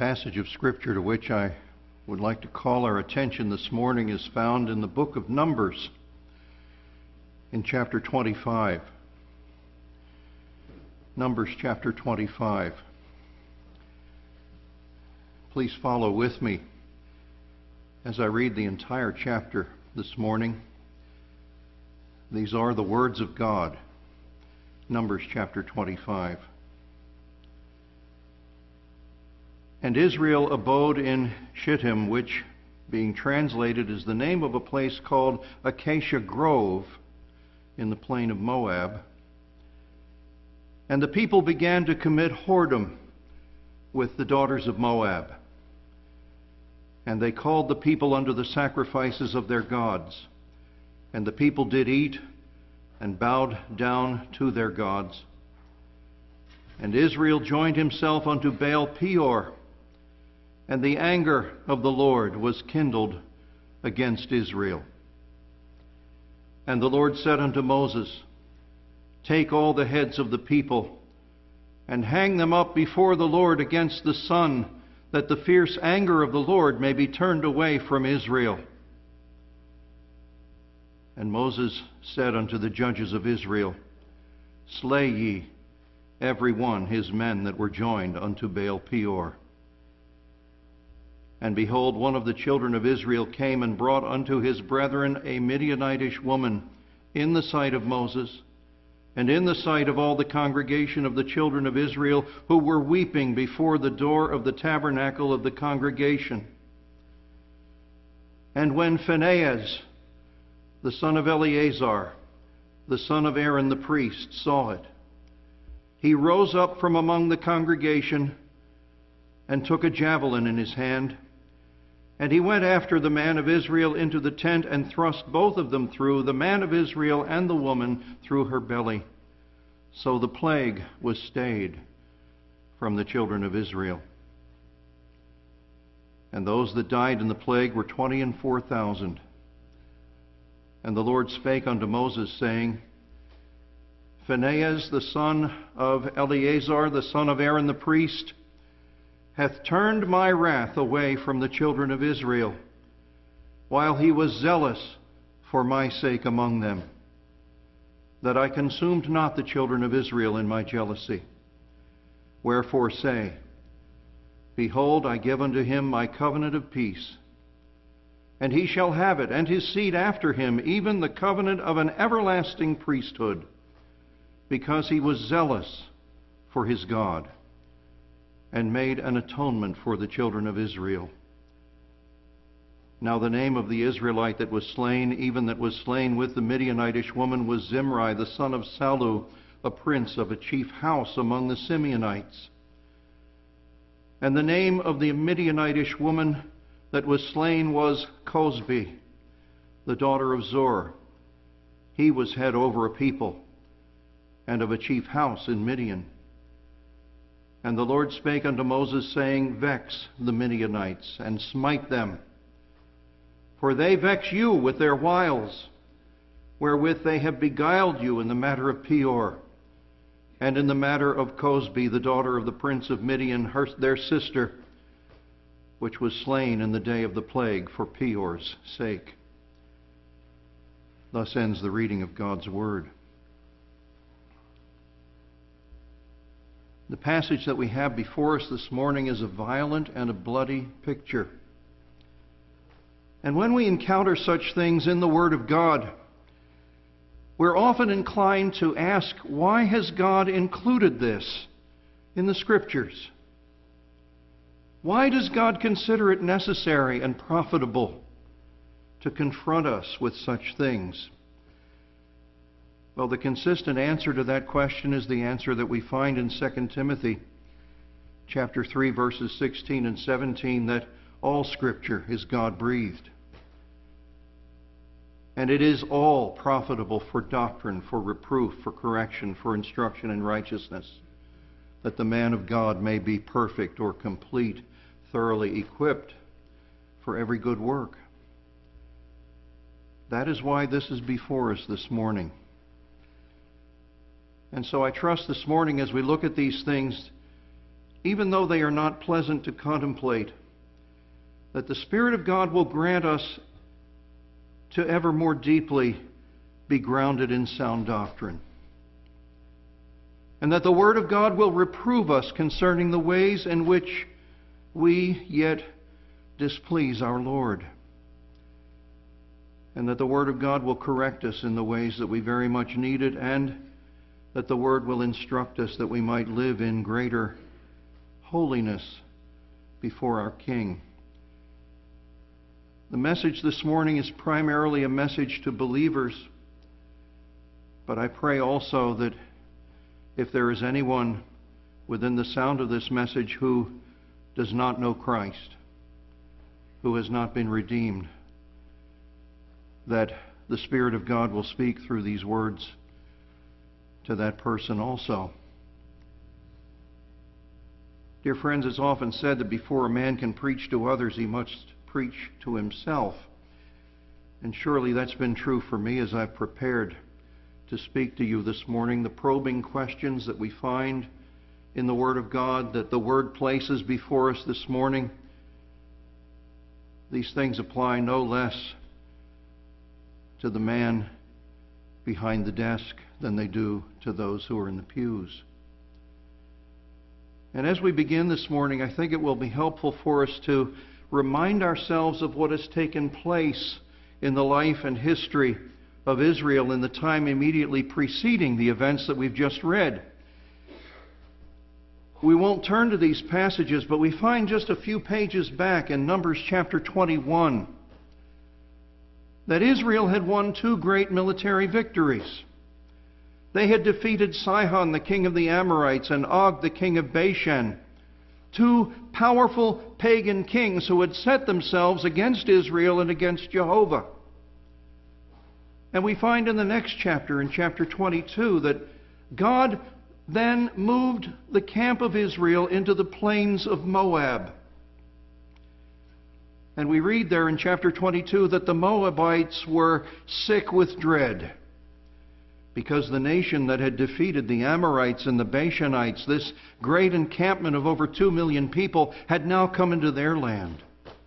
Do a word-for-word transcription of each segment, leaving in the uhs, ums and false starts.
passage of Scripture to which I would like to call our attention this morning is found in the book of Numbers, in chapter twenty-five. Numbers chapter twenty-five. Please follow with me as I read the entire chapter this morning. These are the words of God. Numbers chapter twenty-five. And Israel abode in Shittim, which, being translated, is the name of a place called Acacia Grove in the plain of Moab. And the people began to commit whoredom with the daughters of Moab. And they called the people unto the sacrifices of their gods. And the people did eat and bowed down to their gods. And Israel joined himself unto Baal Peor, and the anger of the Lord was kindled against Israel. And the Lord said unto Moses, Take all the heads of the people, and hang them up before the Lord against the sun, that the fierce anger of the Lord may be turned away from Israel. And Moses said unto the judges of Israel, Slay ye every one his men that were joined unto Baal Peor. And behold, one of the children of Israel came and brought unto his brethren a Midianitish woman in the sight of Moses, and in the sight of all the congregation of the children of Israel, who were weeping before the door of the tabernacle of the congregation. And when Phinehas, the son of Eleazar, the son of Aaron the priest, saw it, he rose up from among the congregation and took a javelin in his hand. And he went after the man of Israel into the tent and thrust both of them through, the man of Israel and the woman, through her belly. So the plague was stayed from the children of Israel. And those that died in the plague were twenty and four thousand. And the Lord spake unto Moses, saying, Phinehas, the son of Eleazar, the son of Aaron the priest, hath turned my wrath away from the children of Israel, while he was zealous for my sake among them, that I consumed not the children of Israel in my jealousy. Wherefore say, Behold, I give unto him my covenant of peace, and he shall have it, and his seed after him, even the covenant of an everlasting priesthood, because he was zealous for his God, and made an atonement for the children of Israel. Now the name of the Israelite that was slain, even that was slain with the Midianitish woman, was Zimri, the son of Salu, a prince of a chief house among the Simeonites. And the name of the Midianitish woman that was slain was Cosbi, the daughter of Zor. He was head over a people, and of a chief house in Midian. And the Lord spake unto Moses, saying, Vex the Midianites, and smite them. For they vex you with their wiles, wherewith they have beguiled you in the matter of Peor, and in the matter of Cosbi, the daughter of the prince of Midian, her, their sister, which was slain in the day of the plague for Peor's sake. Thus ends the reading of God's word. The passage that we have before us this morning is a violent and a bloody picture. And when we encounter such things in the Word of God, we're often inclined to ask, why has God included this in the Scriptures? Why does God consider it necessary and profitable to confront us with such things? Well, the consistent answer to that question is the answer that we find in Second Timothy chapter three, verses sixteen and seventeen, that all Scripture is God-breathed. And it is all profitable for doctrine, for reproof, for correction, for instruction in righteousness, that the man of God may be perfect or complete, thoroughly equipped for every good work. That is why this is before us this morning. And so I trust this morning, as we look at these things, even though they are not pleasant to contemplate, that the Spirit of God will grant us to ever more deeply be grounded in sound doctrine. And that the Word of God will reprove us concerning the ways in which we yet displease our Lord. And that the Word of God will correct us in the ways that we very much need it, and that the Word will instruct us that we might live in greater holiness before our King. The message this morning is primarily a message to believers, but I pray also that if there is anyone within the sound of this message who does not know Christ, who has not been redeemed, that the Spirit of God will speak through these words to that person also. Dear friends, it's often said that before a man can preach to others, he must preach to himself. And surely that's been true for me as I've prepared to speak to you this morning. The probing questions that we find in the Word of God, that the Word places before us this morning, these things apply no less to the man behind the desk than they do to those who are in the pews. And as we begin this morning, I think it will be helpful for us to remind ourselves of what has taken place in the life and history of Israel in the time immediately preceding the events that we've just read. We won't turn to these passages, but we find just a few pages back in Numbers chapter twenty-one that Israel had won two great military victories. They had defeated Sihon, the king of the Amorites, and Og, the king of Bashan, two powerful pagan kings who had set themselves against Israel and against Jehovah. And we find in the next chapter, in chapter twenty-two, that God then moved the camp of Israel into the plains of Moab. And we read there in chapter twenty-two that the Moabites were sick with dread, because the nation that had defeated the Amorites and the Bashanites, this great encampment of over two million people, had now come into their land.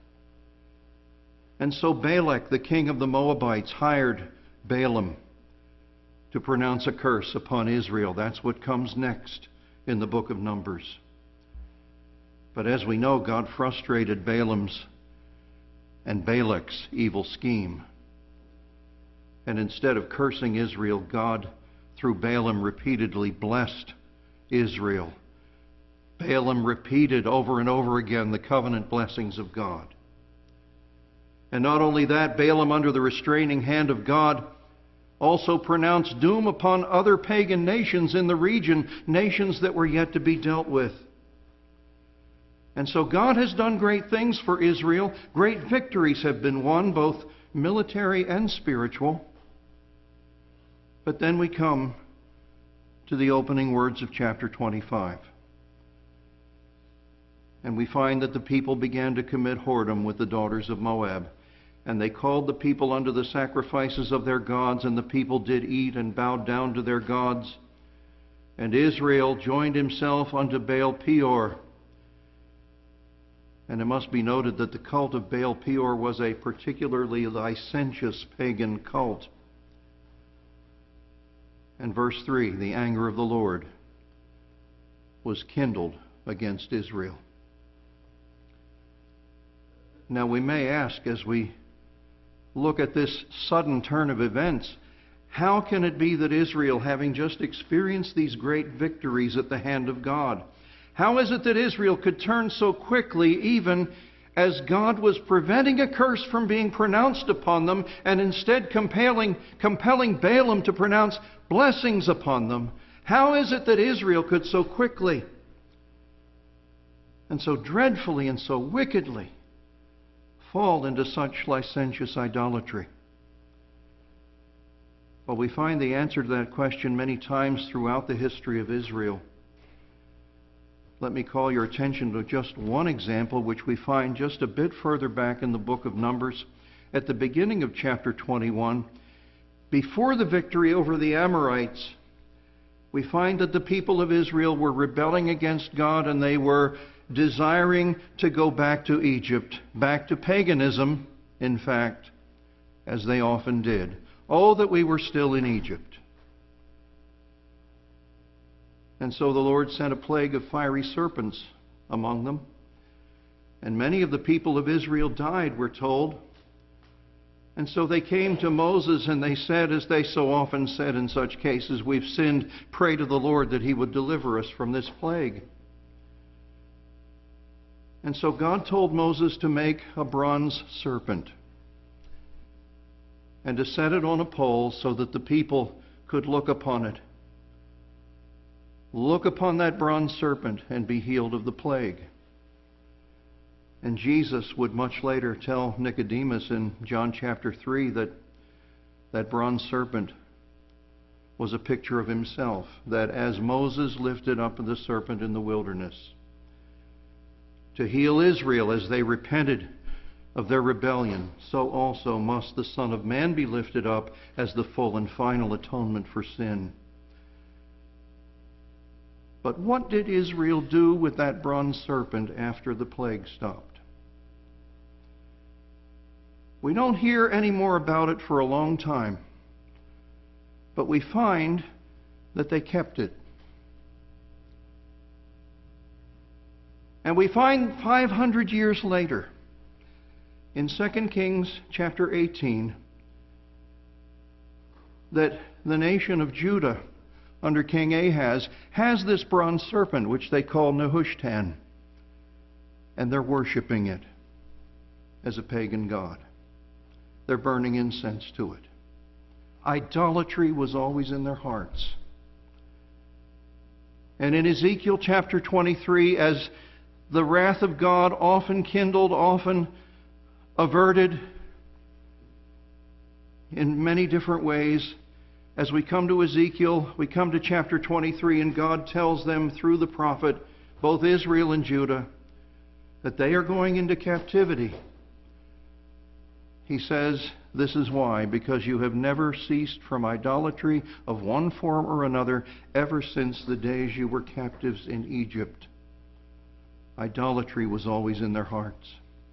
And so Balak, the king of the Moabites, hired Balaam to pronounce a curse upon Israel. That's what comes next in the book of Numbers. But as we know, God frustrated Balaam's and Balak's evil scheme. And instead of cursing Israel, God, through Balaam, repeatedly blessed Israel. Balaam repeated over and over again the covenant blessings of God. And not only that, Balaam, under the restraining hand of God, also pronounced doom upon other pagan nations in the region, nations that were yet to be dealt with. And so God has done great things for Israel. Great victories have been won, both military and spiritual. But then we come to the opening words of chapter twenty-five. And we find that the people began to commit whoredom with the daughters of Moab. And they called the people unto the sacrifices of their gods, and the people did eat and bowed down to their gods. And Israel joined himself unto Baal Peor. And it must be noted that the cult of Baal Peor was a particularly licentious pagan cult. And verse three, the anger of the Lord was kindled against Israel. Now we may ask, as we look at this sudden turn of events, how can it be that Israel, having just experienced these great victories at the hand of God, how is it that Israel could turn so quickly, even as God was preventing a curse from being pronounced upon them, and instead compelling, compelling Balaam to pronounce blessings upon them? How is it that Israel could so quickly and so dreadfully and so wickedly fall into such licentious idolatry? Well, we find the answer to that question many times throughout the history of Israel. Let me call your attention to just one example, which we find just a bit further back in the book of Numbers, at the beginning of chapter twenty-one. Before the victory over the Amorites, we find that the people of Israel were rebelling against God, and they were desiring to go back to Egypt, back to paganism, in fact, as they often did. Oh, that we were still in Egypt. And so the Lord sent a plague of fiery serpents among them. And many of the people of Israel died, we're told. And so they came to Moses and they said, as they so often said in such cases, "We've sinned, pray to the Lord that He would deliver us from this plague." And so God told Moses to make a bronze serpent and to set it on a pole so that the people could look upon it. Look upon that bronze serpent and be healed of the plague. And Jesus would much later tell Nicodemus in John chapter three that that bronze serpent was a picture of himself, that as Moses lifted up the serpent in the wilderness to heal Israel as they repented of their rebellion, so also must the Son of Man be lifted up as the full and final atonement for sin. But what did Israel do with that bronze serpent after the plague stopped? We don't hear any more about it for a long time, but we find that they kept it. And we find five hundred years later, in Second Kings chapter eighteen, that the nation of Judah under King Ahaz has this bronze serpent, which they call Nehushtan, and they're worshiping it as a pagan god. They're burning incense to it. Idolatry was always in their hearts. And in Ezekiel chapter twenty-three, as the wrath of God often kindled, often averted in many different ways, as we come to Ezekiel, we come to chapter twenty-three, and God tells them through the prophet, both Israel and Judah, that they are going into captivity. He says, "This is why, because you have never ceased from idolatry of one form or another ever since the days you were captives in Egypt." Idolatry was always in their hearts.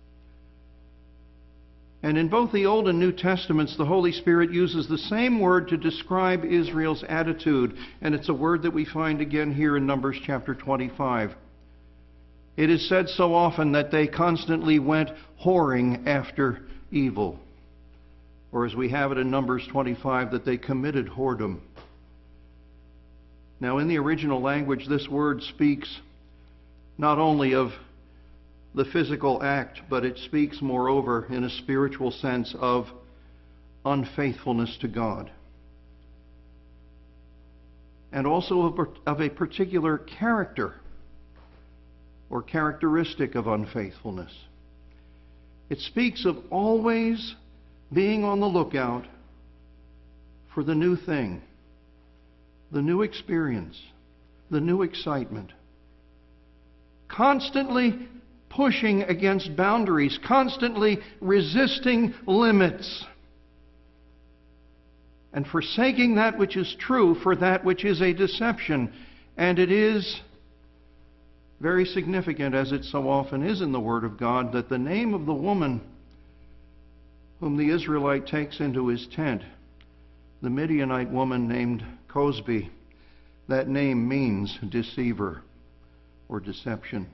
And in both the Old and New Testaments, the Holy Spirit uses the same word to describe Israel's attitude, and it's a word that we find again here in Numbers chapter twenty-five. It is said so often that they constantly went whoring after evil, or as we have it in Numbers twenty-five, that they committed whoredom. Now, in the original language, this word speaks not only of the physical act, but it speaks, moreover, in a spiritual sense, of unfaithfulness to God, and also of, of a particular character or characteristic of unfaithfulness. It speaks of always being on the lookout for the new thing, the new experience, the new excitement. Constantly pushing against boundaries, constantly resisting limits, and forsaking that which is true for that which is a deception. And it is very significant, as it so often is in the Word of God, that the name of the woman whom the Israelite takes into his tent, the Midianite woman named Cosbi, that name means deceiver or deception.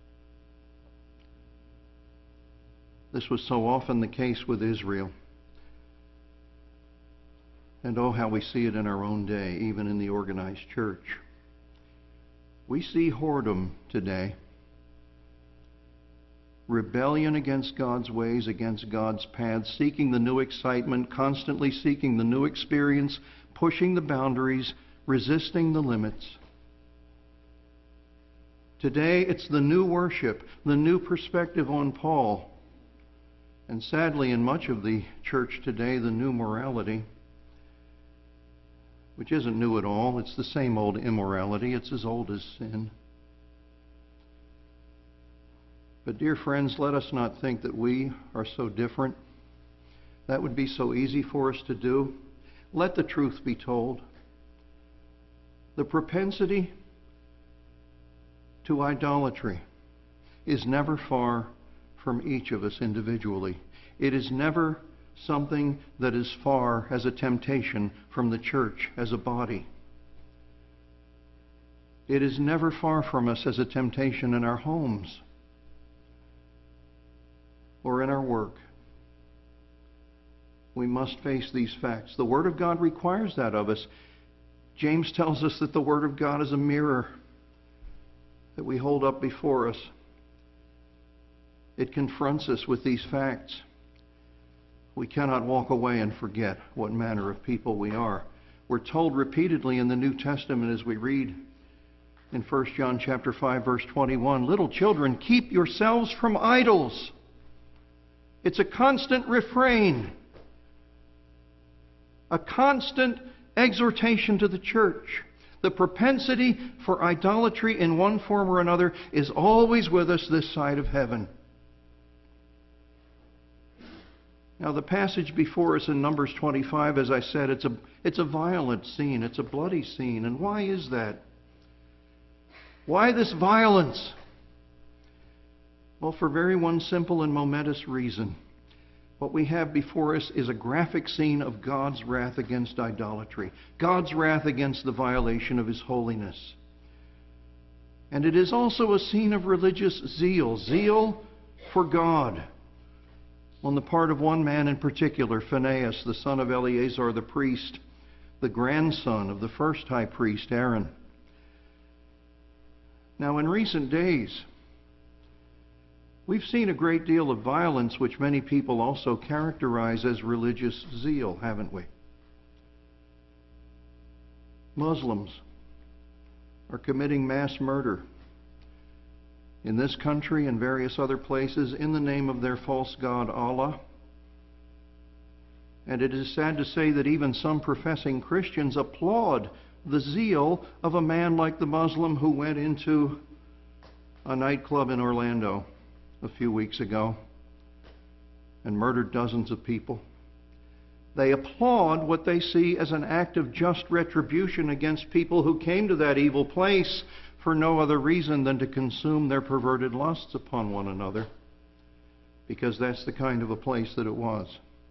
This was so often the case with Israel. And oh, how we see it in our own day, even in the organized church. We see whoredom today. Rebellion against God's ways, against God's paths, seeking the new excitement, constantly seeking the new experience, pushing the boundaries, resisting the limits. Today, it's the new worship, the new perspective on Paul. And sadly, in much of the church today, the new morality, which isn't new at all. It's the same old immorality. It's as old as sin. But dear friends, let us not think that we are so different. That would be so easy for us to do. Let the truth be told. The The propensity to idolatry is never far from each of us individually. It is never something that is far as a temptation from the church as a body. It is never far from us as a temptation in our homes or in our work. We must face these facts. The Word of God requires that of us. James tells us that the Word of God is a mirror that we hold up before us. It confronts us with these facts. We cannot walk away and forget what manner of people we are. We're told repeatedly in the New Testament as we read in First John chapter five, verse twenty-one, little children, keep yourselves from idols. It's a constant refrain, a constant exhortation to the church. The propensity for idolatry in one form or another is always with us this side of heaven. Now, the passage before us in Numbers twenty-five, as I said, it's a, it's a violent scene. It's a bloody scene. And why is that? Why this violence? Well, for very one simple and momentous reason. What we have before us is a graphic scene of God's wrath against idolatry, God's wrath against the violation of His holiness. And it is also a scene of religious zeal, zeal for God, on the part of one man in particular, Phinehas, the son of Eleazar the priest, the grandson of the first high priest, Aaron. Now, in recent days, we've seen a great deal of violence which many people also characterize as religious zeal, haven't we? Muslims are committing mass murder in this country and various other places in the name of their false god Allah. And it is sad to say that even some professing Christians applaud the zeal of a man like the Muslim who went into a nightclub in Orlando a few weeks ago and murdered dozens of people. They applaud what they see as an act of just retribution against people who came to that evil place for no other reason than to consume their perverted lusts upon one another, because that's the kind of a place that it was.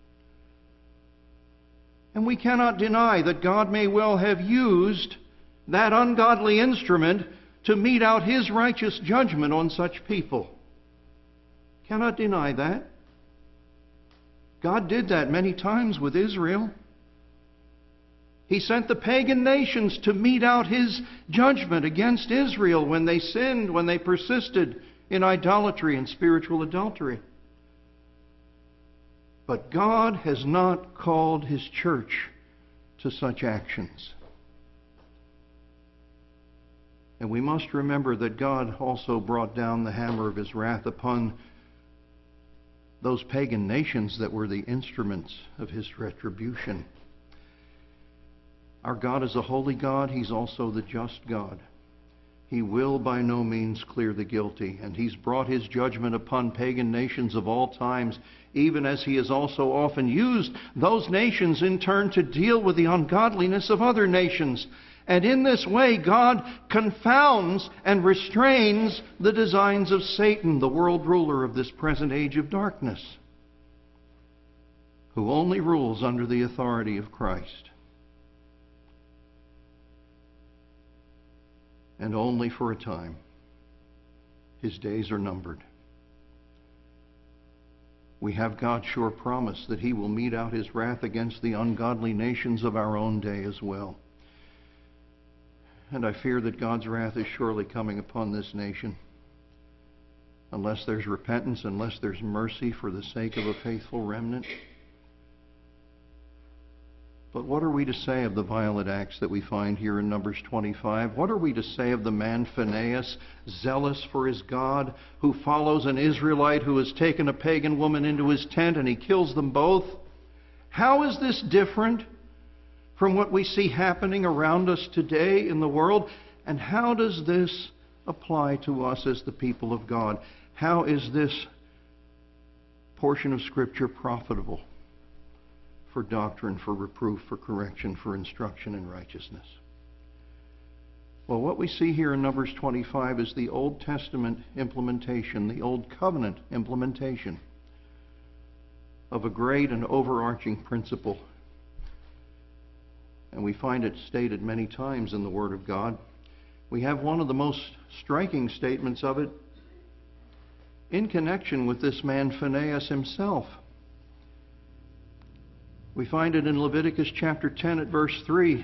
And we cannot deny that God may well have used that ungodly instrument to mete out His righteous judgment on such people. Cannot deny that. God did that many times with Israel. He sent the pagan nations to mete out His judgment against Israel when they sinned, when they persisted in idolatry and spiritual adultery. But God has not called His church to such actions. And we must remember that God also brought down the hammer of His wrath upon those pagan nations that were the instruments of His retribution. Our God is a holy God. He's also the just God. He will by no means clear the guilty, and He's brought His judgment upon pagan nations of all times, even as He has also often used those nations in turn to deal with the ungodliness of other nations. And in this way, God confounds and restrains the designs of Satan, the world ruler of this present age of darkness, who only rules under the authority of Christ. And only for a time. His days are numbered. We have God's sure promise that He will mete out His wrath against the ungodly nations of our own day as well. And I fear that God's wrath is surely coming upon this nation, unless there's repentance, unless there's mercy for the sake of a faithful remnant. But what are we to say of the violent acts that we find here in Numbers twenty-five? What are we to say of the man Phinehas, zealous for his God, who follows an Israelite who has taken a pagan woman into his tent and he kills them both? How is this different from what we see happening around us today in the world? And how does this apply to us as the people of God? How is this portion of Scripture profitable for doctrine, for reproof, for correction, for instruction in righteousness? Well, what we see here in Numbers twenty-five is the Old Testament implementation, the Old Covenant implementation of a great and overarching principle. And we find it stated many times in the Word of God. We have one of the most striking statements of it in connection with this man Phinehas himself. We find it in Leviticus chapter ten at verse three.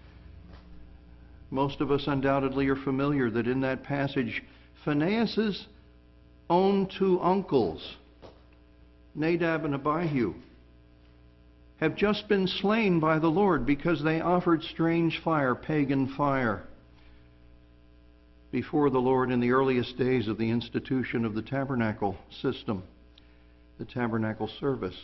Most of us undoubtedly are familiar that in that passage, Phinehas' own two uncles, Nadab and Abihu, have just been slain by the Lord because they offered strange fire, pagan fire, before the Lord in the earliest days of the institution of the tabernacle system, the tabernacle service.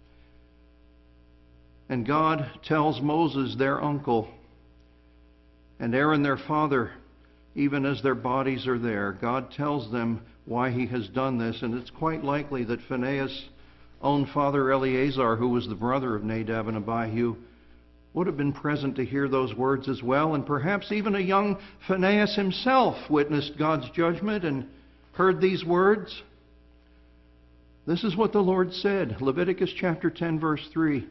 And God tells Moses, their uncle, and Aaron, their father, even as their bodies are there, God tells them why he has done this. And it's quite likely that Phinehas' own father Eleazar, who was the brother of Nadab and Abihu, would have been present to hear those words as well. And perhaps even a young Phinehas himself witnessed God's judgment and heard these words. This is what the Lord said, Leviticus chapter ten, verse three.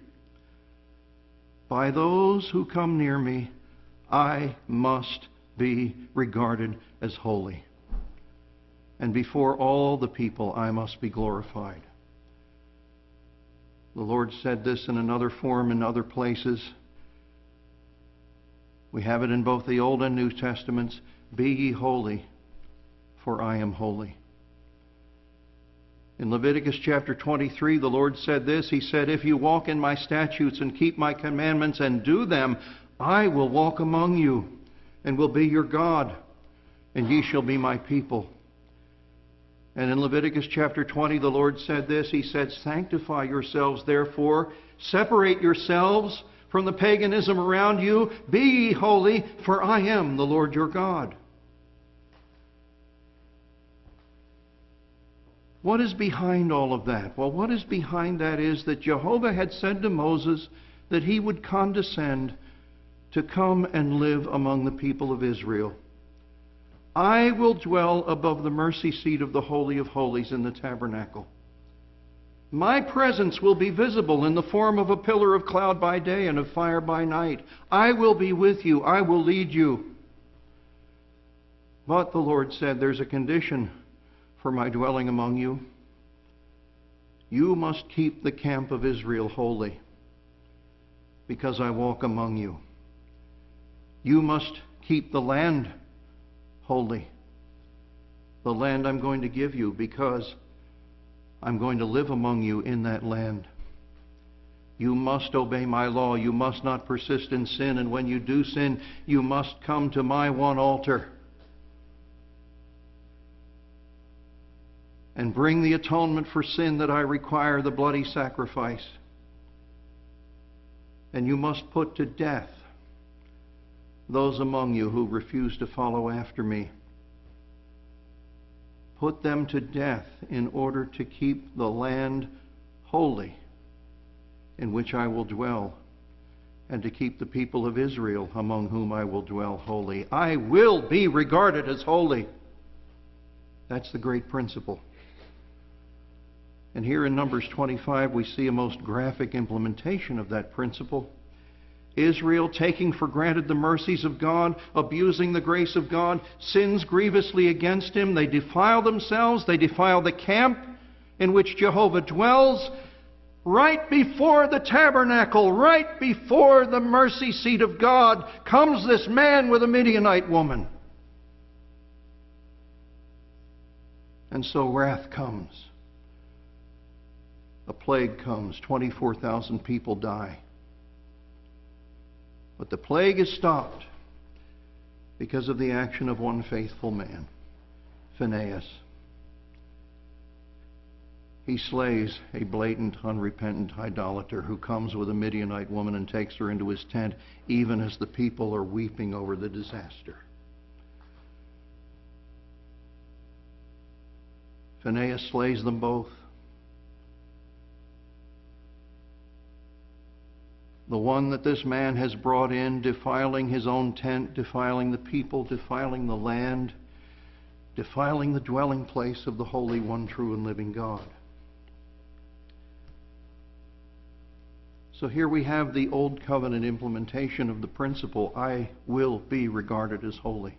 By those who come near me, I must be regarded as holy. And before all the people, I must be glorified. The Lord said this in another form in other places. We have it in both the Old and New Testaments. Be ye holy, for I am holy. In Leviticus chapter twenty-three, the Lord said this. He said, if you walk in my statutes and keep my commandments and do them, I will walk among you and will be your God, and ye shall be my people. And in Leviticus chapter twenty, the Lord said this. He said, sanctify yourselves, therefore, separate yourselves from the paganism around you. Be ye holy, for I am the Lord your God. What is behind all of that? Well, what is behind that is that Jehovah had said to Moses that he would condescend to come and live among the people of Israel. I will dwell above the mercy seat of the Holy of Holies in the tabernacle. My presence will be visible in the form of a pillar of cloud by day and of fire by night. I will be with you. I will lead you. But the Lord said, there's a condition for my dwelling among you. You must keep the camp of Israel holy, because I walk among you. You must keep the land holy, the land I'm going to give you, because I'm going to live among you in that land. You must obey my law. You must not persist in sin. And when you do sin, you must come to my one altar and bring the atonement for sin that I require, the bloody sacrifice. And you must put to death those among you who refuse to follow after me. Put them to death in order to keep the land holy in which I will dwell, and to keep the people of Israel among whom I will dwell holy. I will be regarded as holy. That's the great principle. And here in Numbers twenty-five, we see a most graphic implementation of that principle. Israel, taking for granted the mercies of God, abusing the grace of God, sins grievously against Him. They defile themselves. They defile the camp in which Jehovah dwells. Right before the tabernacle, right before the mercy seat of God, comes this man with a Midianite woman. And so wrath comes. A plague comes. twenty-four thousand people die. But the plague is stopped because of the action of one faithful man, Phinehas. He slays a blatant, unrepentant idolater who comes with a Midianite woman and takes her into his tent, even as the people are weeping over the disaster. Phinehas slays them both. the one that this man has brought in, defiling his own tent, defiling the people, defiling the land, defiling the dwelling place of the Holy One, true and living God. So here we have the Old Covenant implementation of the principle, I will be regarded as holy.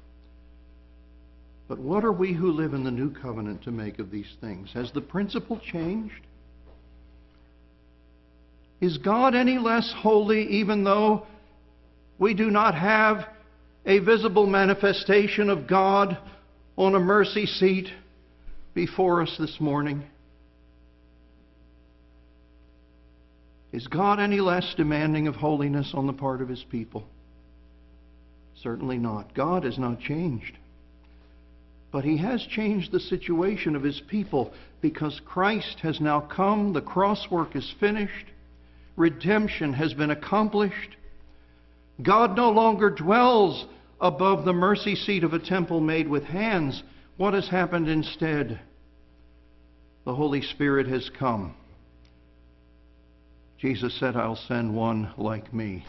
But what are we who live in the New Covenant to make of these things? Has the principle changed? Is God any less holy even though we do not have a visible manifestation of God on a mercy seat before us this morning? Is God any less demanding of holiness on the part of His people? Certainly not. God has not changed. But He has changed the situation of His people because Christ has now come, the cross work is finished, redemption has been accomplished. God no longer dwells above the mercy seat of a temple made with hands. What has happened instead? The Holy Spirit has come. Jesus said, I'll send one like me.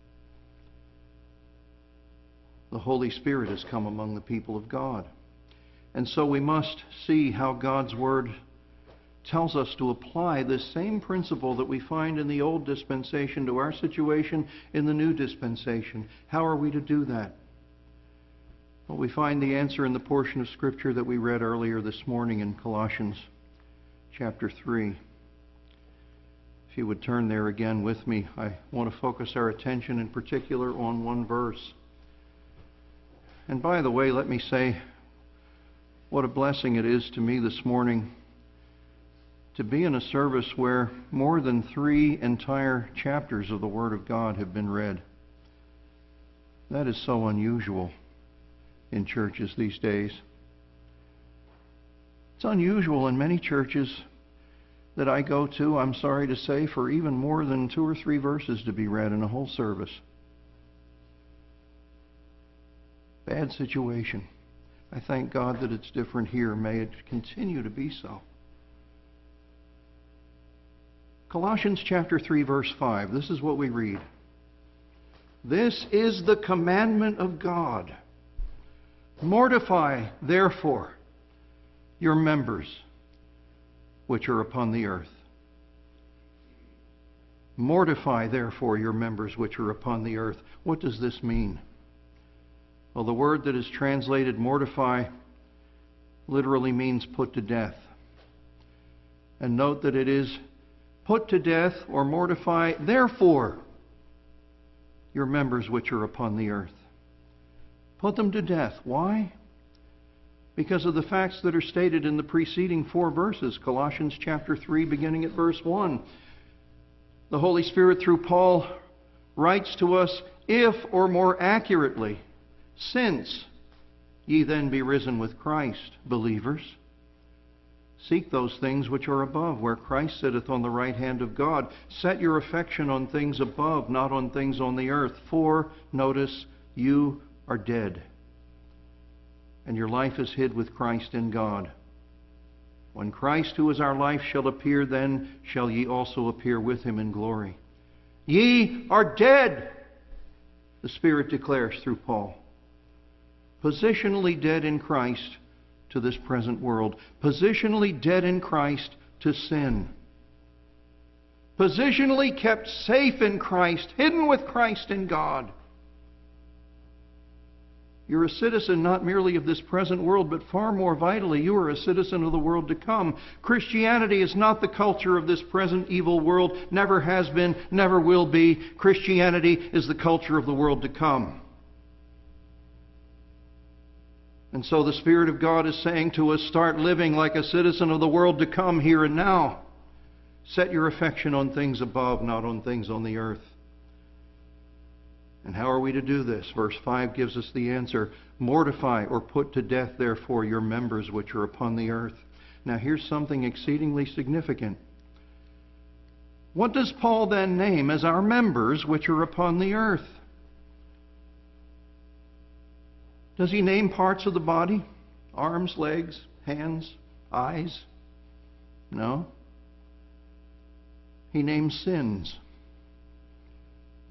The Holy Spirit has come among the people of God. And so we must see how God's Word tells us to apply this same principle that we find in the old dispensation to our situation in the new dispensation. How are we to do that? Well, we find the answer in the portion of Scripture that we read earlier this morning in Colossians chapter three. If you would turn there again with me, I want to focus our attention in particular on one verse. And by the way, let me say what a blessing it is to me this morning to be in a service where more than three entire chapters of the Word of God have been read. That is so unusual in churches these days. It's unusual in many churches that I go to, I'm sorry to say, for even more than two or three verses to be read in a whole service. Bad situation. I thank God that it's different here. May it continue to be so. Colossians chapter three, verse five. This is what we read. This is the commandment of God. Mortify, therefore, your members which are upon the earth. Mortify, therefore, your members which are upon the earth. What does this mean? Well, the word that is translated mortify literally means put to death. And note that it is put to death or mortify, therefore, your members which are upon the earth. Put them to death. Why? Because of the facts that are stated in the preceding four verses. Colossians chapter three, beginning at verse one. The Holy Spirit, through Paul, writes to us, if, or more accurately, since ye then be risen with Christ, believers, seek those things which are above, where Christ sitteth on the right hand of God. Set your affection on things above, not on things on the earth. For, notice, you are dead, and your life is hid with Christ in God. When Christ, who is our life, shall appear, then shall ye also appear with Him in glory. Ye are dead, the Spirit declares through Paul. Positionally dead in Christ to this present world. Positionally dead in Christ to sin. Positionally kept safe in Christ, hidden with Christ in God. You're a citizen not merely of this present world, but far more vitally, you are a citizen of the world to come. Christianity is not the culture of this present evil world, never has been, never will be. Christianity is the culture of the world to come. And so the Spirit of God is saying to us, start living like a citizen of the world to come here and now. Set your affection on things above, not on things on the earth. And how are we to do this? Verse five gives us the answer. Mortify or put to death, therefore, your members which are upon the earth. Now here's something exceedingly significant. What does Paul then name as our members which are upon the earth? Does he name parts of the body? Arms, legs, hands, eyes? No. He names sins.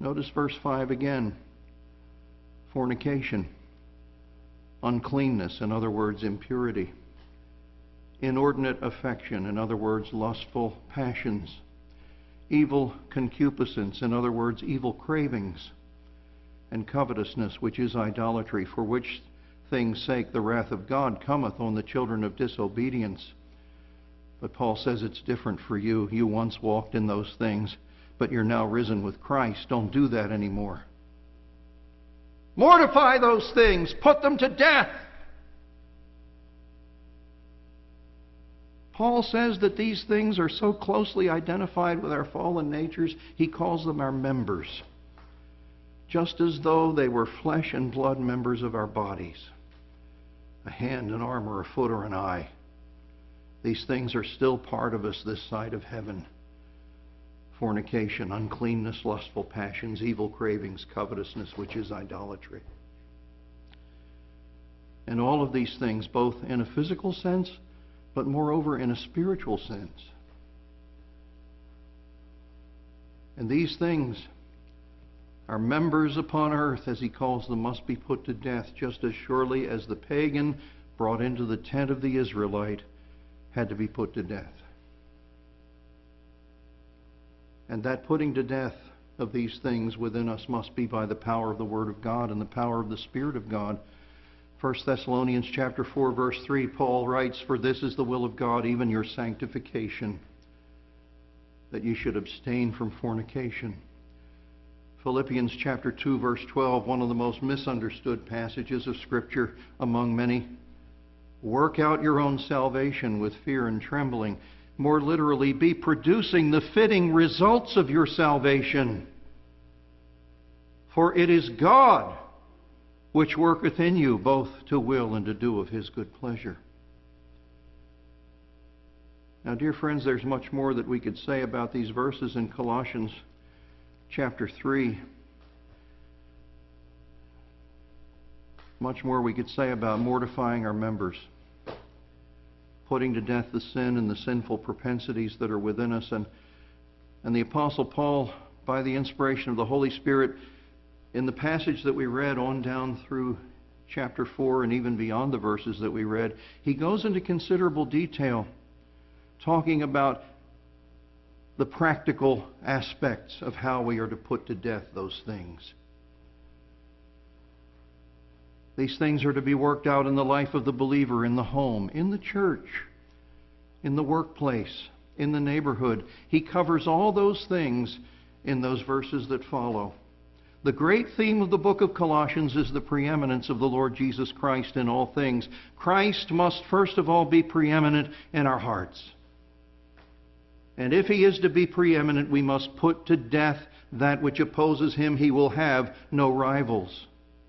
Notice verse five again. Fornication, uncleanness, in other words, impurity. Inordinate affection, in other words, lustful passions. Evil concupiscence, in other words, evil cravings. And covetousness, which is idolatry, for which things' sake the wrath of God cometh on the children of disobedience. But Paul says it's different for you. You once walked in those things, but you're now risen with Christ. Don't do that anymore. Mortify those things. Put them to death. Paul says that these things are so closely identified with our fallen natures, he calls them our members, just as though they were flesh and blood members of our bodies. A hand, an arm, or a foot, or an eye. These things are still part of us this side of heaven. Fornication, uncleanness, lustful passions, evil cravings, covetousness, which is idolatry. And all of these things, both in a physical sense, but moreover in a spiritual sense. And these things, our members upon earth, as he calls them, must be put to death, just as surely as the pagan brought into the tent of the Israelite had to be put to death. And that putting to death of these things within us must be by the power of the Word of God and the power of the Spirit of God. First Thessalonians chapter four, verse three, Paul writes, "For this is the will of God, even your sanctification, that you should abstain from fornication." Philippians chapter two, verse twelve, one of the most misunderstood passages of Scripture among many. Work out your own salvation with fear and trembling. More literally, be producing the fitting results of your salvation. For it is God which worketh in you both to will and to do of His good pleasure. Now, dear friends, there's much more that we could say about these verses in Colossians chapter three. Much more we could say about mortifying our members, putting to death the sin and the sinful propensities that are within us. And, and the Apostle Paul, by the inspiration of the Holy Spirit, in the passage that we read on down through chapter four and even beyond the verses that we read, he goes into considerable detail talking about the practical aspects of how we are to put to death those things. These things are to be worked out in the life of the believer, in the home, in the church, in the workplace, in the neighborhood. He covers all those things in those verses that follow. The great theme of the book of Colossians is the preeminence of the Lord Jesus Christ in all things. Christ must first of all be preeminent in our hearts. And if He is to be preeminent, we must put to death that which opposes Him. He will have no rivals.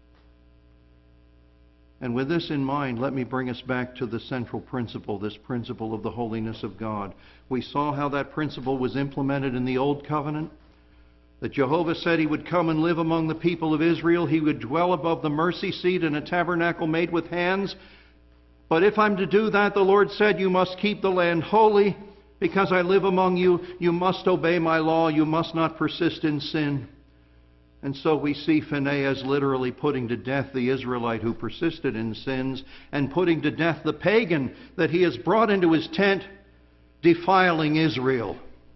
And with this in mind, let me bring us back to the central principle, this principle of the holiness of God. We saw how that principle was implemented in the Old Covenant. That Jehovah said He would come and live among the people of Israel. He would dwell above the mercy seat in a tabernacle made with hands. But if I'm to do that, the Lord said, you must keep the land holy. Because I live among you, you must obey my law. You must not persist in sin. And so we see Phinehas literally putting to death the Israelite who persisted in sins, and putting to death the pagan that he has brought into his tent, defiling Israel.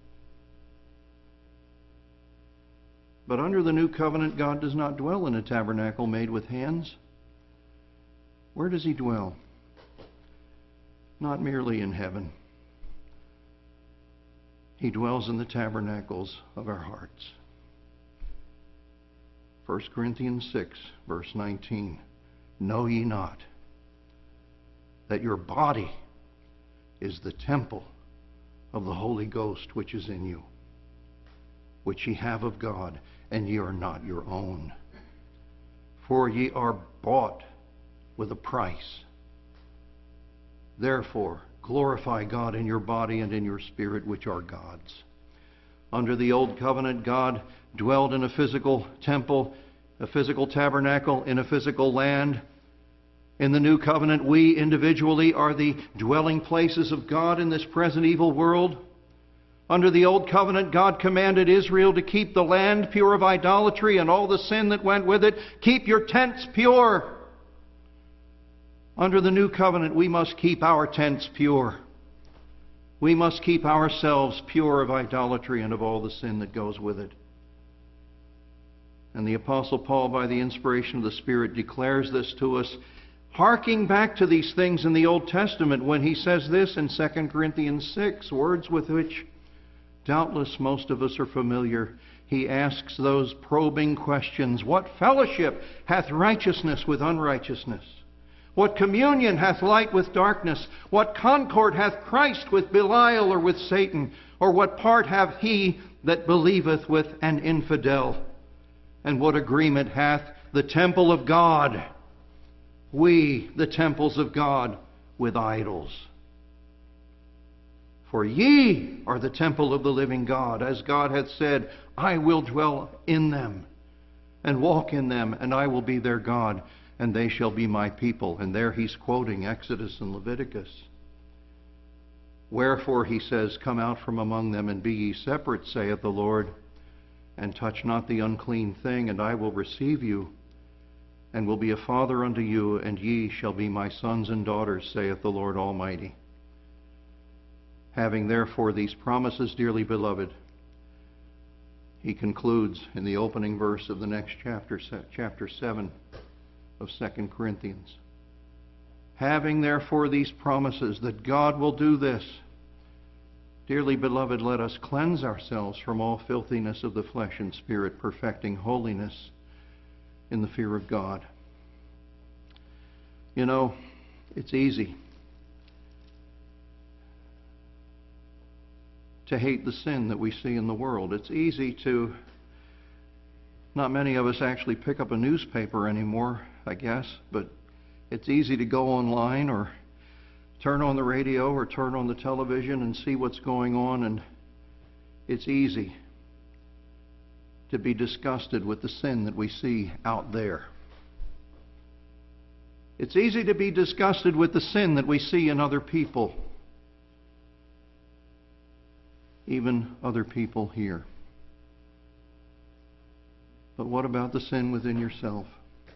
But under the new covenant, God does not dwell in a tabernacle made with hands. Where does He dwell? Not merely in heaven. He dwells in the tabernacles of our hearts. First Corinthians six, verse nineteen. Know ye not that your body is the temple of the Holy Ghost which is in you, which ye have of God, and ye are not your own. For ye are bought with a price. Therefore, glorify God in your body and in your spirit, which are God's. Under the Old Covenant, God dwelled in a physical temple, a physical tabernacle, in a physical land. In the New Covenant, we individually are the dwelling places of God in this present evil world. Under the Old Covenant, God commanded Israel to keep the land pure of idolatry and all the sin that went with it. Keep your tents pure. Under the New Covenant, we must keep our tents pure. We must keep ourselves pure of idolatry and of all the sin that goes with it. And the Apostle Paul, by the inspiration of the Spirit, declares this to us, harking back to these things in the Old Testament when he says this in Second Corinthians six, words with which doubtless most of us are familiar. He asks those probing questions. What fellowship hath righteousness with unrighteousness? What communion hath light with darkness? What concord hath Christ with Belial or with Satan? Or what part hath he that believeth with an infidel? And what agreement hath the temple of God, we, the temples of God, with idols? For ye are the temple of the living God, as God hath said, I will dwell in them and walk in them, and I will be their God, and they shall be my people. And there he's quoting Exodus and Leviticus. Wherefore, he says, come out from among them, and be ye separate, saith the Lord, and touch not the unclean thing, and I will receive you, and will be a father unto you, and ye shall be my sons and daughters, saith the Lord Almighty. Having therefore these promises, dearly beloved, he concludes in the opening verse of the next chapter, chapter seven of Second Corinthians. Having therefore these promises that God will do this, dearly beloved, let us cleanse ourselves from all filthiness of the flesh and spirit, perfecting holiness in the fear of God. You know, it's easy to hate the sin that we see in the world. It's easy to, not many of us actually pick up a newspaper anymore, I guess, but it's easy to go online or turn on the radio or turn on the television and see what's going on, and it's easy to be disgusted with the sin that we see out there. It's easy to be disgusted with the sin that we see in other people, even other people here. But what about the sin within yourself?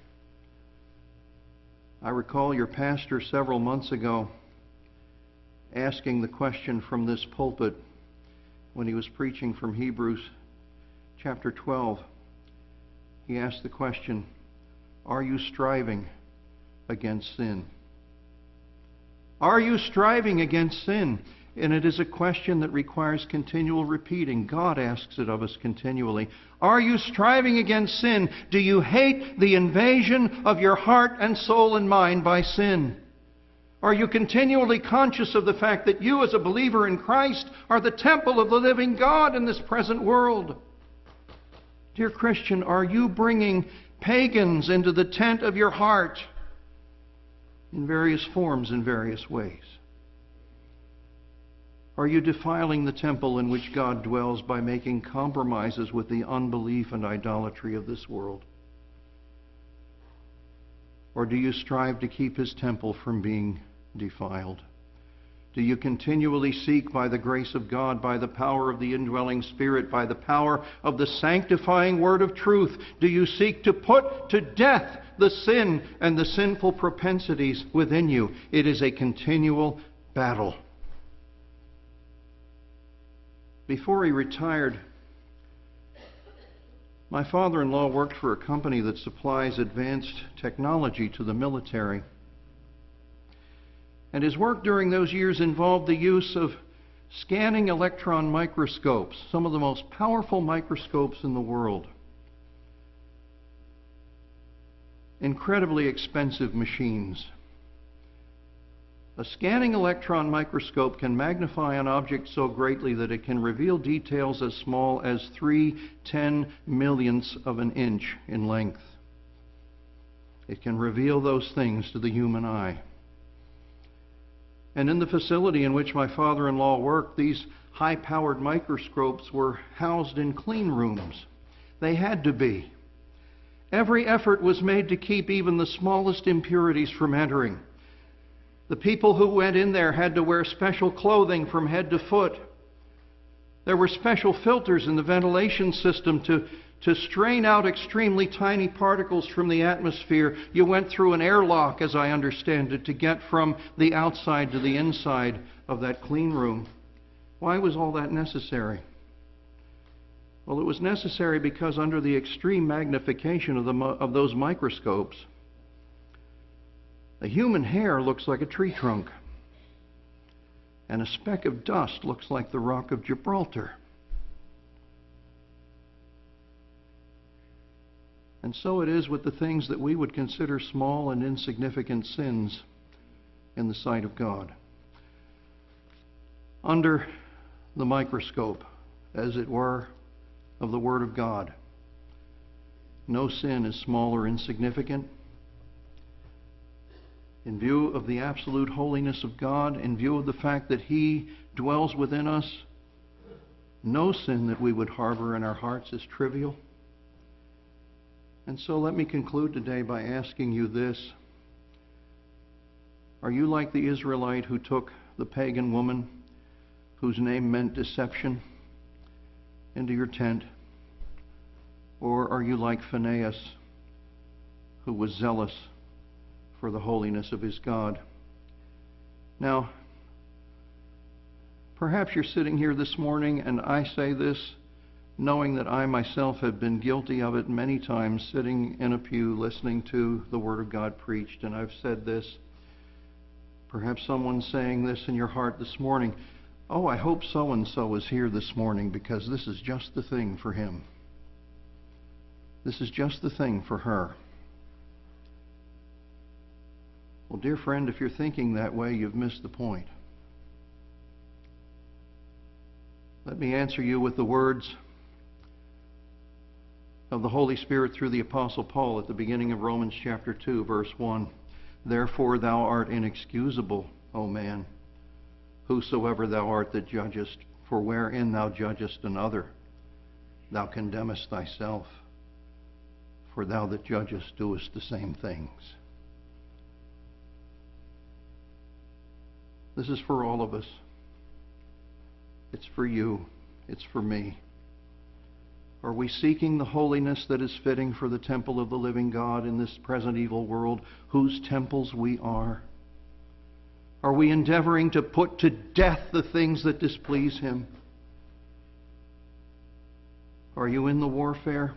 I recall your pastor several months ago asking the question from this pulpit when he was preaching from Hebrews chapter twelve. He asked the question, are you striving against sin? Are you striving against sin? And it is a question that requires continual repeating. God asks it of us continually. Are you striving against sin? Do you hate the invasion of your heart and soul and mind by sin? Are you continually conscious of the fact that you as a believer in Christ are the temple of the living God in this present world? Dear Christian, are you bringing pagans into the tent of your heart in various forms, in various ways? Are you defiling the temple in which God dwells by making compromises with the unbelief and idolatry of this world? Or do you strive to keep His temple from being defiled? Do you continually seek by the grace of God, by the power of the indwelling Spirit, by the power of the sanctifying word of truth, do you seek to put to death the sin and the sinful propensities within you? It is a continual battle. Before he retired, my father-in-law worked for a company that supplies advanced technology to the military. And his work during those years involved the use of scanning electron microscopes, some of the most powerful microscopes in the world. Incredibly expensive machines. A scanning electron microscope can magnify an object so greatly that it can reveal details as small as three ten millionths of an inch in length. It can reveal those things to the human eye. And in the facility in which my father-in-law worked, these high-powered microscopes were housed in clean rooms. They had to be. Every effort was made to keep even the smallest impurities from entering. The people who went in there had to wear special clothing from head to foot. There were special filters in the ventilation system to, to strain out extremely tiny particles from the atmosphere. You went through an airlock, as I understand it, to get from the outside to the inside of that clean room. Why was all that necessary? Well, it was necessary because under the extreme magnification of, the, of those microscopes, a human hair looks like a tree trunk, and a speck of dust looks like the Rock of Gibraltar. And so it is with the things that we would consider small and insignificant sins in the sight of God. Under the microscope, as it were, of the Word of God, no sin is small or insignificant. In view of the absolute holiness of God, in view of the fact that He dwells within us, no sin that we would harbor in our hearts is trivial. And so let me conclude today by asking you this. Are you like the Israelite who took the pagan woman, whose name meant deception, into your tent? Or are you like Phinehas, who was zealous for the holiness of his God? Now, perhaps you're sitting here this morning, and I say this knowing that I myself have been guilty of it many times, sitting in a pew listening to the Word of God preached, and I've said this. Perhaps someone's saying this in your heart this morning: oh, I hope so-and-so is here this morning because this is just the thing for him. This is just the thing for her. Well, dear friend, if you're thinking that way, you've missed the point. Let me answer you with the words of the Holy Spirit through the Apostle Paul at the beginning of Romans chapter two, verse one. Therefore thou art inexcusable, O man, whosoever thou art that judgest, for wherein thou judgest another, thou condemnest thyself, for thou that judgest doest the same things. This is for all of us. It's for you. It's for me. Are we seeking the holiness that is fitting for the temple of the living God in this present evil world, whose temples we are? Are we endeavoring to put to death the things that displease Him? Are you in the warfare?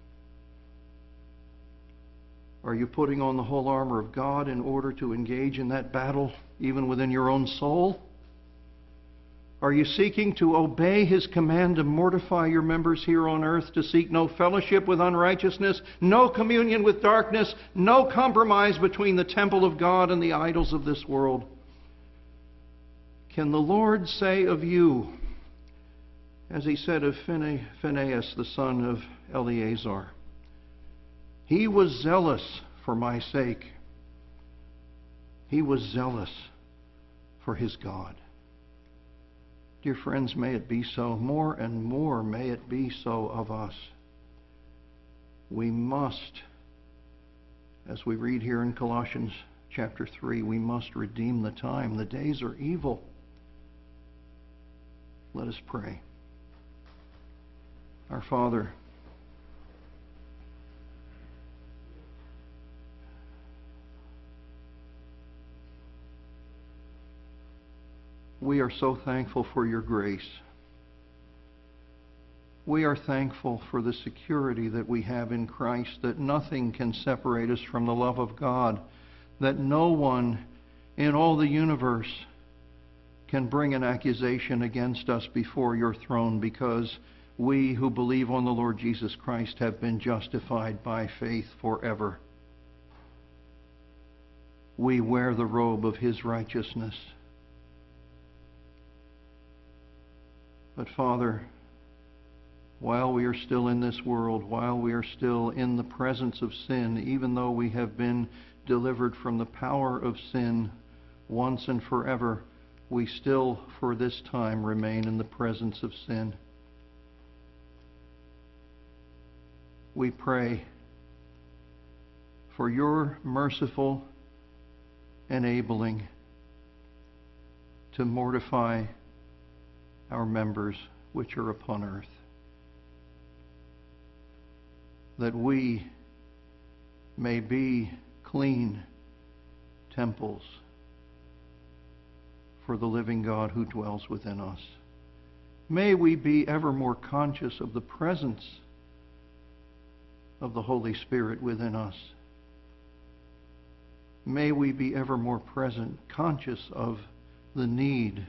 Are you putting on the whole armor of God in order to engage in that battle, even within your own soul? Are you seeking to obey His command to mortify your members here on earth, to seek no fellowship with unrighteousness, no communion with darkness, no compromise between the temple of God and the idols of this world? Can the Lord say of you, as He said of Phinehas, the son of Eleazar, he was zealous for my sake. He was zealous for his God. Dear friends, may it be so. More and more may it be so of us. We must, as we read here in Colossians chapter three, we must redeem the time. The days are evil. Let us pray. Our Father, we are so thankful for your grace. We are thankful for the security that we have in Christ, that nothing can separate us from the love of God, that no one in all the universe can bring an accusation against us before your throne, because we who believe on the Lord Jesus Christ have been justified by faith forever. We wear the robe of His righteousness. But Father, while we are still in this world, while we are still in the presence of sin, even though we have been delivered from the power of sin once and forever, we still, for this time, remain in the presence of sin. We pray for your merciful enabling to mortify our members which are upon earth, that we may be clean temples for the living God who dwells within us. May we be ever more conscious of the presence of the Holy Spirit within us. May we be ever more present, conscious of the need,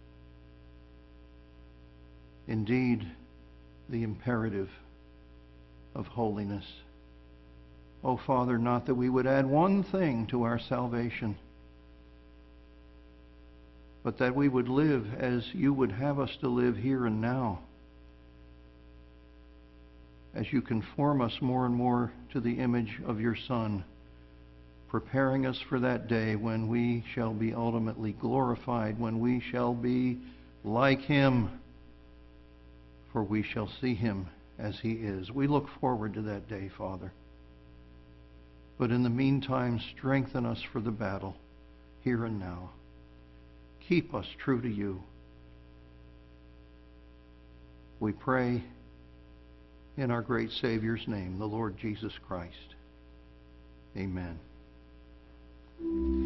indeed, the imperative of holiness. Oh, Father, not that we would add one thing to our salvation, but that we would live as you would have us to live here and now, as you conform us more and more to the image of your Son, preparing us for that day when we shall be ultimately glorified, when we shall be like him, for we shall see him as he is. We look forward to that day, Father. But in the meantime, strengthen us for the battle here and now. Keep us true to you. We pray in our great Savior's name, the Lord Jesus Christ. Amen.